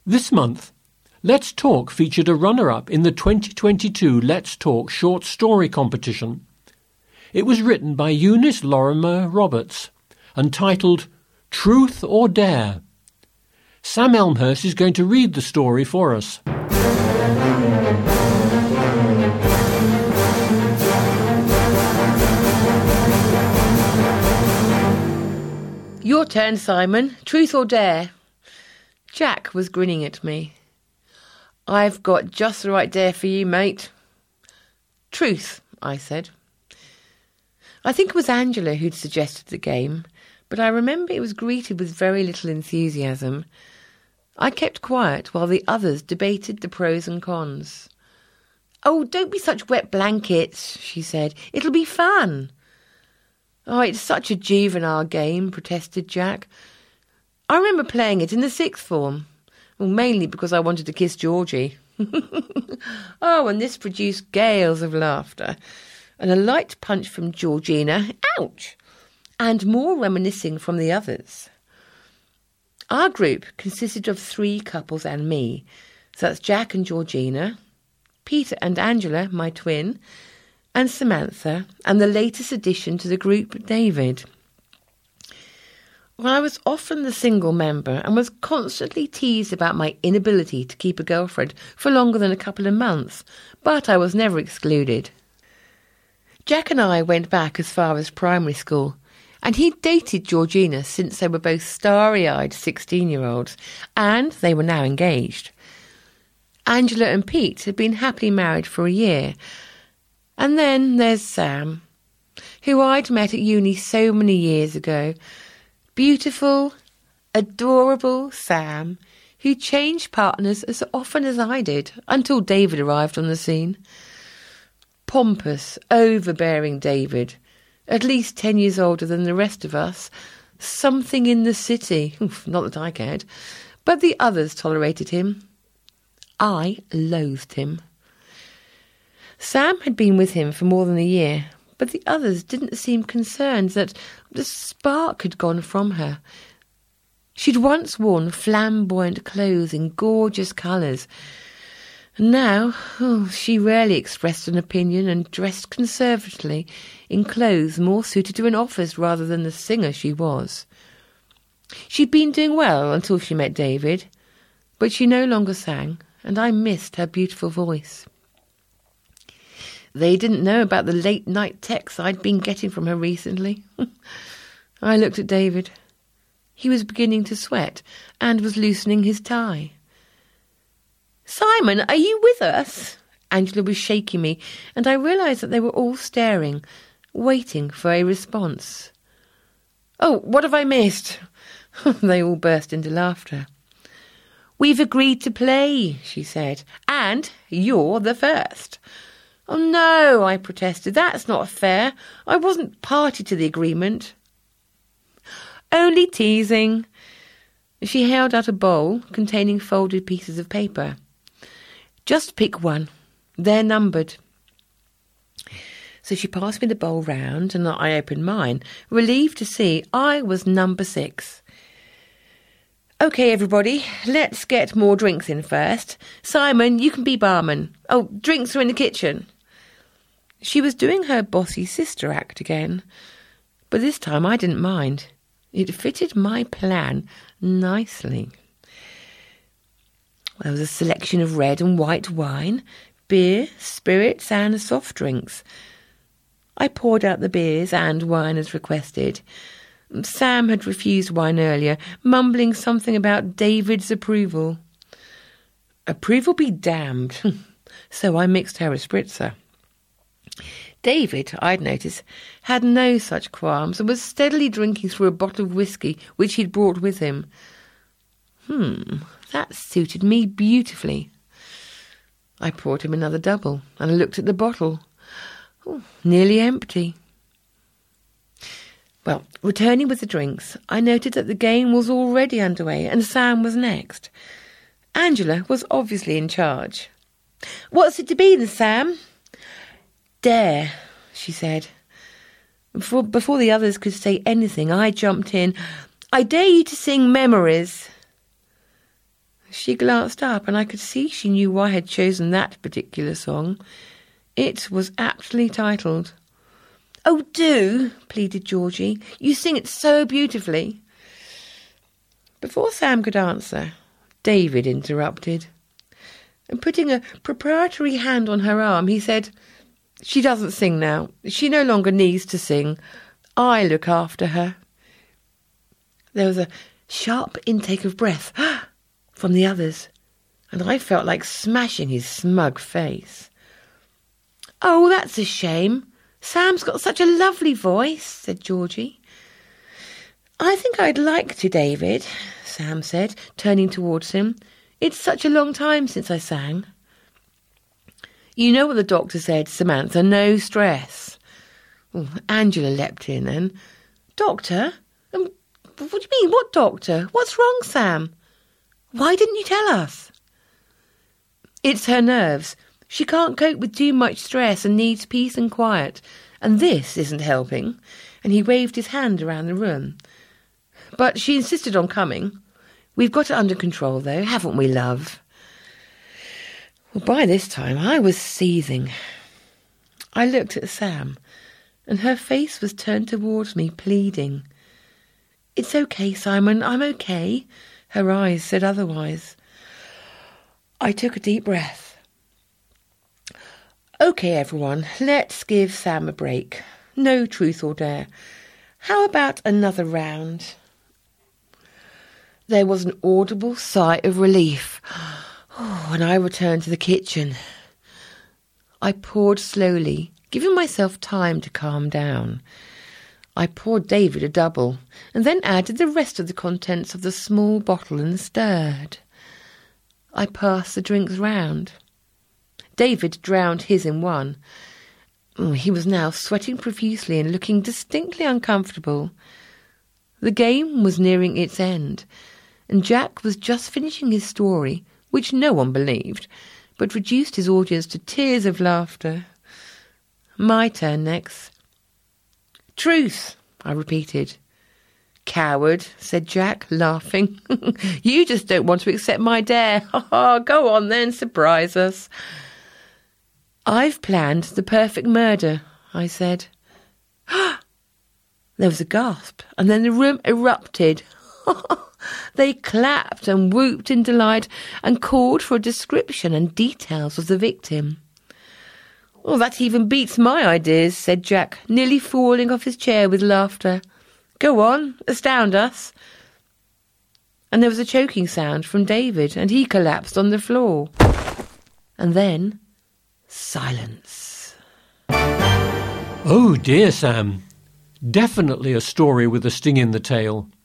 This month, Let's Talk featured a runner-up in the 2022 Let's Talk short story competition. It was written by Eunice Lorimer Roberts and titled Truth or Dare. Sam Elmhurst is going to read the story for us. Your turn, Simon. Truth or dare? Jack was grinning at me. I've got just the right dare for you, mate. Truth, I said. I think it was Angela who'd suggested the game, but I remember it was greeted with very little enthusiasm. I kept quiet while the others debated the pros and cons. Oh, don't be such wet blankets, she said. It'll be fun. Oh, it's such a juvenile game, protested Jack. I remember playing it in the sixth form. Well, mainly because I wanted to kiss Georgie. Oh, and this produced gales of laughter. And a light punch from Georgina, ouch, and more reminiscing from the others. Our group consisted of 3 couples and me. So that's Jack and Georgina, Peter and Angela, my twin, and Samantha, and the latest addition to the group, David. Well, I was often the single member and was constantly teased about my inability to keep a girlfriend for longer than a couple of months, but I was never excluded. Jack and I went back as far as primary school, and he'd dated Georgina since they were both starry-eyed 16-year-olds, and they were now engaged. Angela and Pete had been happily married for a year. And then there's Sam, who I'd met at uni so many years ago. Beautiful, adorable Sam, who changed partners as often as I did, until David arrived on the scene. Pompous, overbearing David, at least 10 years older than the rest of us. Something in the city. Not that I cared. But the others tolerated him. I loathed him. Sam had been with him for more than a year, but the others didn't seem concerned that the spark had gone from her. She'd once worn flamboyant clothes in gorgeous colours, and now she rarely expressed an opinion and dressed conservatively in clothes more suited to an office rather than the singer she was. She'd been doing well until she met David, but she no longer sang, and I missed her beautiful voice. They didn't know about the late-night texts I'd been getting from her recently. I looked at David. He was beginning to sweat and was loosening his tie. Simon, are you with us? Angela was shaking me, and I realised that they were all staring, waiting for a response. Oh, what have I missed? They all burst into laughter. We've agreed to play, she said, and you're the first. Oh, no, I protested. That's not fair. I wasn't party to the agreement. Only teasing. She held out a bowl containing folded pieces of paper. Just pick one. They're numbered. So she passed me the bowl round, and I opened mine, relieved to see I was number 6. OK, everybody, let's get more drinks in first. Simon, you can be barman. Oh, drinks are in the kitchen. She was doing her bossy sister act again, but this time I didn't mind. It fitted my plan nicely. There was a selection of red and white wine, beer, spirits and soft drinks. I poured out the beers and wine as requested. Sam had refused wine earlier, mumbling something about David's approval. Approval be damned. So I mixed her a spritzer. David, I'd noticed, had no such qualms and was steadily drinking through a bottle of whiskey which he'd brought with him. That suited me beautifully. I poured him another double and looked at the bottle. Nearly empty. Well, returning with the drinks, I noted that the game was already underway and Sam was next. Angela was obviously in charge. What's it to be then, Sam? Dare, she said. Before the others could say anything, I jumped in. I dare you to sing Memories. She glanced up, and I could see she knew why I had chosen that particular song. It was aptly titled. "Oh, do," pleaded Georgie. "You sing it so beautifully." Before Sam could answer, David interrupted. And putting a preparatory hand on her arm, he said, "She doesn't sing now. She no longer needs to sing. I look after her." There was a sharp intake of breath from the others, and I felt like smashing his smug face. "Oh, that's a shame. Sam's got such a lovely voice," said Georgie. "I think I'd like to, David," Sam said, turning towards him. "It's such a long time since I sang." "You know what the doctor said, Samantha, no stress." Angela leapt in and, "Doctor? What do you mean, what doctor? What's wrong, Sam? Why didn't you tell us?" "It's her nerves. She can't cope with too much stress and needs peace and quiet. And this isn't helping." And he waved his hand around the room. "But she insisted on coming. We've got it under control, though, haven't we, love?" Well, by this time I was seething. I looked at Sam, and her face was turned towards me, pleading. "It's okay, Simon, I'm okay." Her eyes said otherwise. I took a deep breath. "OK, everyone, let's give Sam a break. No truth or dare. How about another round?" There was an audible sigh of relief, and I returned to the kitchen. I poured slowly, giving myself time to calm down. I poured David a double, and then added the rest of the contents of the small bottle and stirred. I passed the drinks round. David drowned his in one. He was now sweating profusely and looking distinctly uncomfortable. The game was nearing its end, and Jack was just finishing his story, which no one believed, but reduced his audience to tears of laughter. My turn next. "Truth," I repeated. "Coward," said Jack, laughing. "You just don't want to accept my dare. Go on then, surprise us." "I've planned the perfect murder," I said. There was a gasp, and then the room erupted. They clapped and whooped in delight and called for a description and details of the victim. "Well, that even beats my ideas," said Jack, nearly falling off his chair with laughter. "Go on, astound us." And there was a choking sound from David, and he collapsed on the floor. And then silence. Oh dear, Sam. Definitely a story with a sting in the tail.